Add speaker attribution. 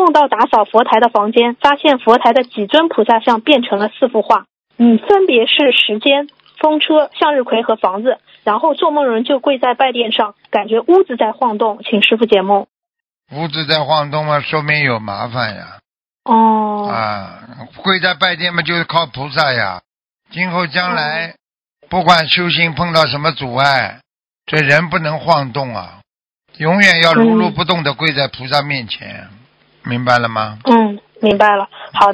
Speaker 1: 梦到打扫佛台的房间，发现佛台的几尊菩萨像变成了4幅画，分别是时间、风车、向日葵和房子。然后做梦人就跪在拜垫上，感觉屋子在晃动，请师父解梦。
Speaker 2: 屋子在晃动嘛，说明有麻烦呀。跪在拜垫嘛，就是靠菩萨呀。今后将来，不管修行碰到什么阻碍，这人不能晃动啊，永远要如如不动的跪在菩萨面前，明白了吗？
Speaker 1: 明白了。好的。